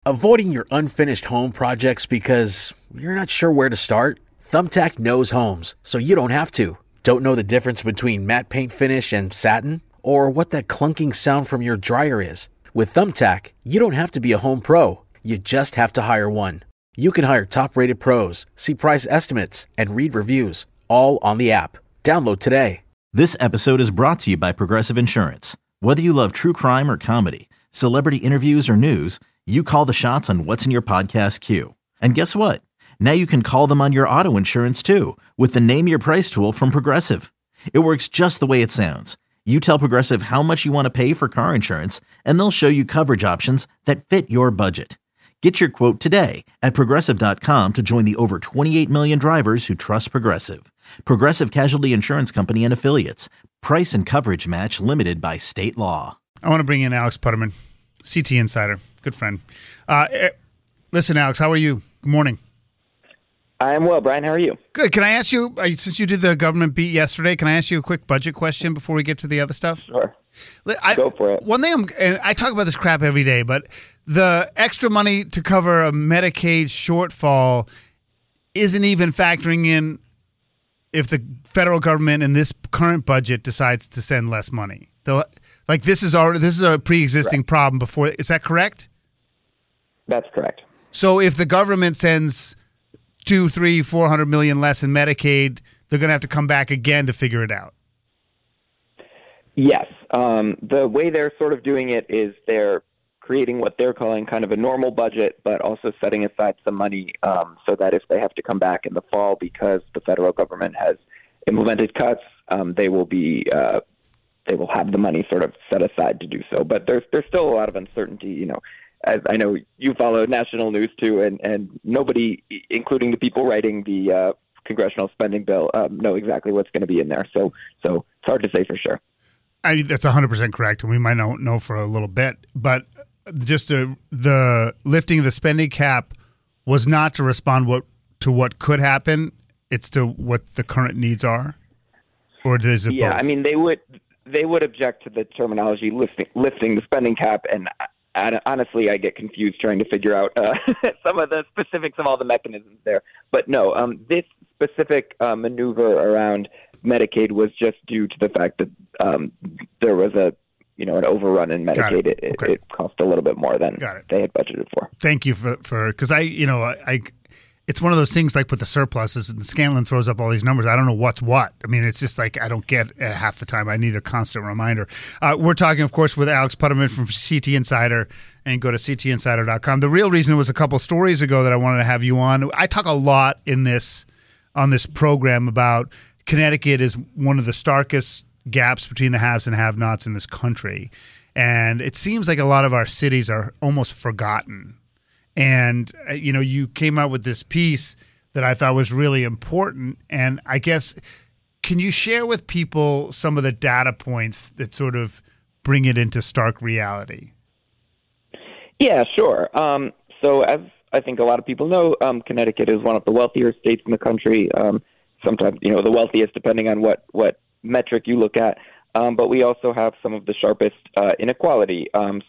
Avoiding your unfinished home projects because you're not sure where to start? Thumbtack knows homes, so you don't have to. Don't know the difference between matte paint finish and satin? Or what that clunking sound from your dryer is? With Thumbtack, you don't have to be a home pro. You just have to hire one. You can hire top-rated pros, see price estimates, and read reviews, all on the app. Download today. This episode is brought to you by Progressive Insurance. Whether you love true crime or comedy, celebrity interviews or news, you call the shots on what's in your podcast queue. And guess what? Now you can call them on your auto insurance too with the Name Your Price tool from Progressive. It works just the way it sounds. You tell Progressive how much you want to pay for car insurance, and they'll show you coverage options that fit your budget. Get your quote today at Progressive.com to join the over 28 million drivers who trust Progressive. Progressive Casualty Insurance Company and Affiliates. Price and coverage match limited by state law. I want to bring in Alex Putterman, CT Insider, good friend. Listen, Alex, how are you? Good morning. I'm well, Brian. How are you? Good. Can I ask you, since you did the government beat yesterday, can I ask you a quick budget question before we get to the other stuff? Sure. Go for it. One thing, I talk about this crap every day, but the extra money to cover a Medicaid shortfall isn't even factoring in if the federal government in this current budget decides to send less money. This is a pre-existing problem before. Is that correct? That's correct. So if the government sends $400 million less in Medicaid, they're going to have to come back again to figure it out. Yes. The way they're sort of doing it is they're creating what they're calling kind of a normal budget, but also setting aside some money so that if they have to come back in the fall because the federal government has implemented cuts, they will have the money sort of set aside to do so. But there's still a lot of uncertainty, you know. As I know you follow national news too, and nobody, including the people writing the congressional spending bill, know exactly what's going to be in there. So it's hard to say for sure. I mean, that's 100% correct, and we might not know for a little bit. But just the lifting of the spending cap was not to respond to what could happen. It's to what the current needs are, or is it? Yeah, both? I mean they would object to the terminology lifting the spending cap, and honestly, I get confused trying to figure out some of the specifics of all the mechanisms there. But no, this specific maneuver around Medicaid was just due to the fact that there was an overrun in Medicaid. It cost a little bit more than they had budgeted for. Thank you for because it's one of those things like with the surpluses, and Scanlon throws up all these numbers. I don't know what's what. I mean, it's just like I don't get it half the time. I need a constant reminder. We're talking, of course, with Alex Putterman from CT Insider, and go to ctinsider.com. The real reason was a couple stories ago that I wanted to have you on. I talk a lot on this program about Connecticut is one of the starkest gaps between the haves and have-nots in this country. And it seems like a lot of our cities are almost forgotten. And, you came out with this piece that I thought was really important. And I guess, can you share with people some of the data points that sort of bring it into stark reality? Yeah, sure. So as I think a lot of people know, Connecticut is one of the wealthier states in the country. Sometimes, the wealthiest depending on what metric you look at. But we also have some of the sharpest inequality.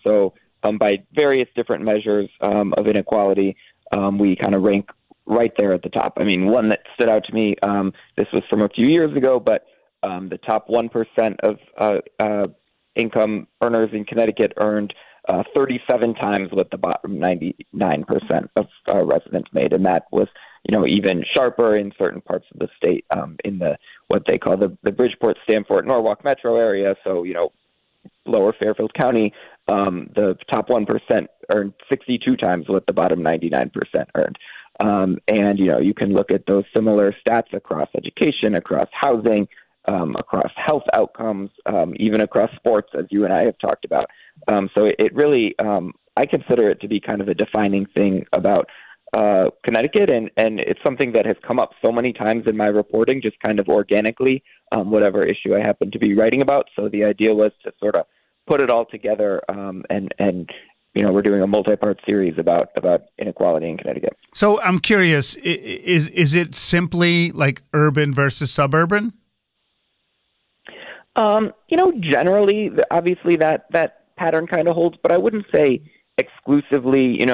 By various different measures of inequality, we kind of rank right there at the top. I mean, one that stood out to me, this was from a few years ago, but the top 1% of income earners in Connecticut earned 37 times what the bottom 99% of residents made. And that was, even sharper in certain parts of the state, in what they call the Bridgeport, Stamford, Norwalk metro area. So, lower Fairfield County, the top 1% earned 62 times what the bottom 99% earned. And, you can look at those similar stats across education, across housing, across health outcomes, even across sports, as you and I have talked about. So it really, I consider it to be kind of a defining thing about Connecticut, and it's something that has come up so many times in my reporting, just kind of organically, whatever issue I happen to be writing about. So the idea was to sort of put it all together, and we're doing a multi-part series about inequality in Connecticut. So I'm curious, is it simply like urban versus suburban? Generally, obviously that pattern kind of holds, but I wouldn't say exclusively,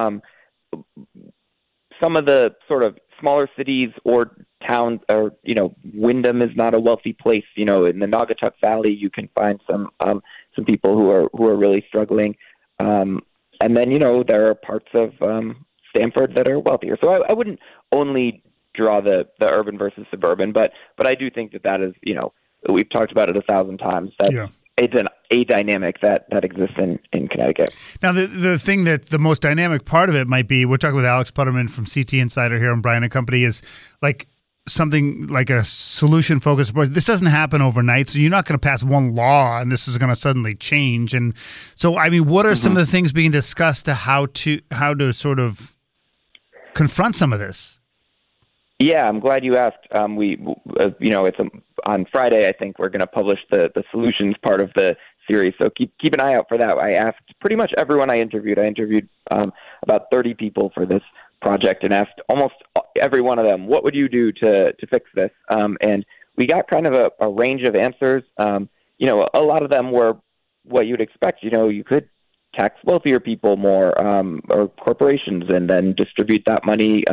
some of the sort of smaller cities or towns, or Wyndham is not a wealthy place. In the Naugatuck Valley, you can find some people who are really struggling, and then there are parts of Stamford that are wealthier. So I wouldn't only draw the urban versus suburban, but I do think that is we've talked about it 1,000 times. It's a dynamic that exists in Connecticut. Now, the thing that the most dynamic part of it might be, we're talking with Alex Putterman from CT Insider here on Brian & Company, is like something like a solution-focused approach. This doesn't happen overnight, so you're not going to pass one law and this is going to suddenly change. And so, I mean, what are some of the things being discussed to how to sort of confront some of this? Yeah, I'm glad you asked. It's on Friday. I think we're going to publish the solutions part of the series, so keep an eye out for that. I asked pretty much everyone I interviewed. I interviewed about 30 people for this project and asked almost every one of them, what would you do to fix this? And we got kind of a range of answers. A lot of them were what you'd expect. You could tax wealthier people more, or corporations, and then distribute that money,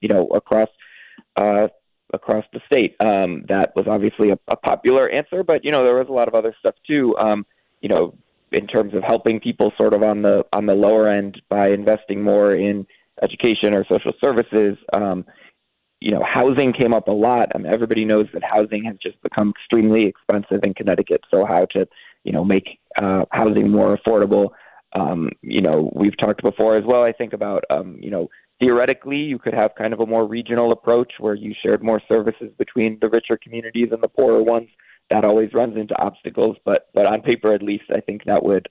across the state. That was obviously a popular answer, but there was a lot of other stuff too. In terms of helping people sort of on the lower end by investing more in education or social services. Housing came up a lot. I mean, everybody knows that housing has just become extremely expensive in Connecticut. So how to make housing more affordable. We've talked before as well, I think, about theoretically, you could have kind of a more regional approach where you shared more services between the richer communities and the poorer ones. That always runs into obstacles, but on paper, at least, I think that would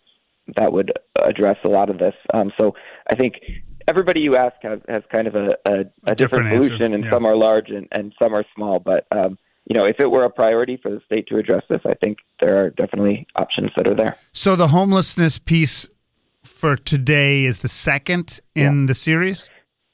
address a lot of this. So I think everybody you ask has kind of a different solution, and some are large and some are small. But if it were a priority for the state to address this, I think there are definitely options that are there. So the homelessness piece for today is the second in the series?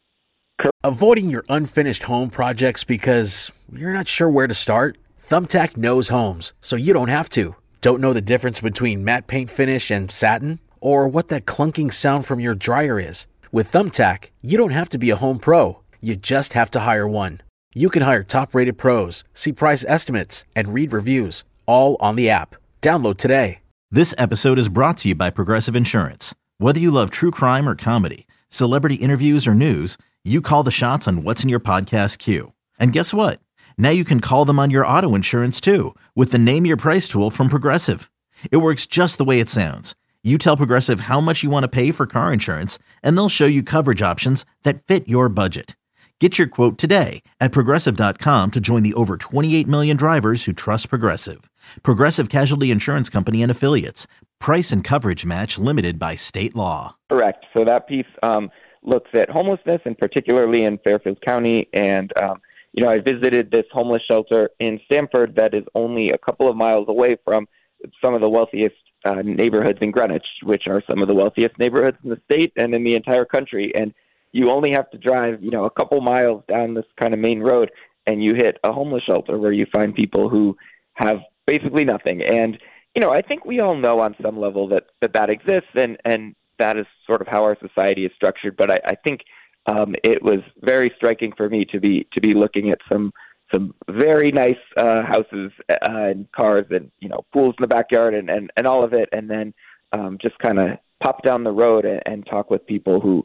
Avoiding your unfinished home projects because you're not sure where to start? Thumbtack knows homes, so you don't have to. Don't know the difference between matte paint finish and satin? Or what that clunking sound from your dryer is? With Thumbtack, you don't have to be a home pro. You just have to hire one. You can hire top-rated pros, see price estimates, and read reviews, all on the app. Download today. This episode is brought to you by Progressive Insurance. Whether you love true crime or comedy, celebrity interviews or news, you call the shots on what's in your podcast queue. And guess what? Now you can call them on your auto insurance too with the Name Your Price tool from Progressive. It works just the way it sounds. You tell Progressive how much you want to pay for car insurance, and they'll show you coverage options that fit your budget. Get your quote today at Progressive.com to join the over 28 million drivers who trust Progressive. Progressive Casualty Insurance Company and Affiliates. Price and coverage match limited by state law. Correct. So that piece looks at homelessness, and particularly in Fairfield County. And, I visited this homeless shelter in Stamford that is only a couple of miles away from some of the wealthiest neighborhoods in Greenwich, which are some of the wealthiest neighborhoods in the state and in the entire country. And you only have to drive, a couple miles down this kind of main road, and you hit a homeless shelter where you find people who have basically nothing. And, I think we all know on some level that exists, and that is sort of how our society is structured. But I think it was very striking for me to be looking at some very nice houses and cars and, pools in the backyard and all of it, and then just kind of pop down the road and talk with people who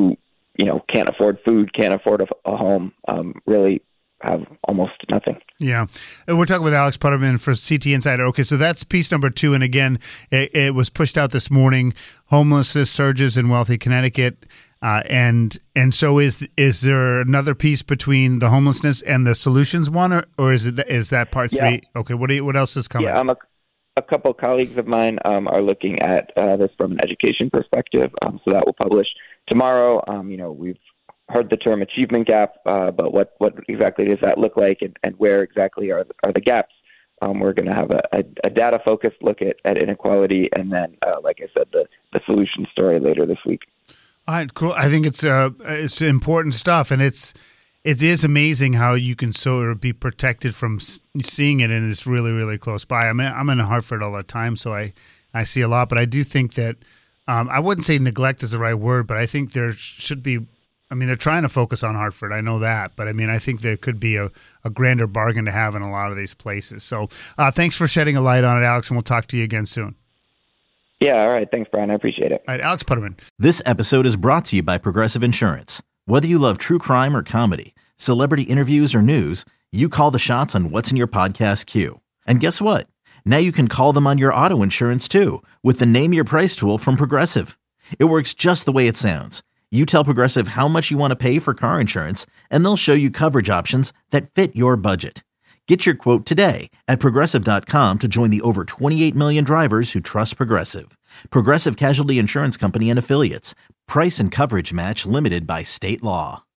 can't afford food, can't afford a home, really have almost nothing. Yeah. And we're talking with Alex Putterman for CT Insider. Okay, so that's piece number 2. And again, it was pushed out this morning. Homelessness surges in wealthy Connecticut. And so is there another piece between the homelessness and the solutions one, or is that part 3? Yeah. Okay, what else is coming? Yeah, a couple colleagues of mine are looking at this from an education perspective. So that will publish tomorrow. We've heard the term achievement gap, but what exactly does that look like, and where exactly are the gaps? We're going to have a data-focused look at inequality, and then, like I said, the solution story later this week. All right, cool. I think it's important stuff, and it is amazing how you can sort of be protected from seeing it, and it's really, really close by. I'm in Hartford all the time, so I see a lot, but I do think that I wouldn't say neglect is the right word, but I think there should be. I mean, they're trying to focus on Hartford. I know that. But, I mean, I think there could be a grander bargain to have in a lot of these places. So thanks for shedding a light on it, Alex, and we'll talk to you again soon. Yeah, all right. Thanks, Brian. I appreciate it. All right, Alex Putterman. This episode is brought to you by Progressive Insurance. Whether you love true crime or comedy, celebrity interviews or news, you call the shots on what's in your podcast queue. And guess what? Now you can call them on your auto insurance too with the Name Your Price tool from Progressive. It works just the way it sounds. You tell Progressive how much you want to pay for car insurance, and they'll show you coverage options that fit your budget. Get your quote today at Progressive.com to join the over 28 million drivers who trust Progressive. Progressive Casualty Insurance Company and Affiliates. Price and coverage match limited by state law.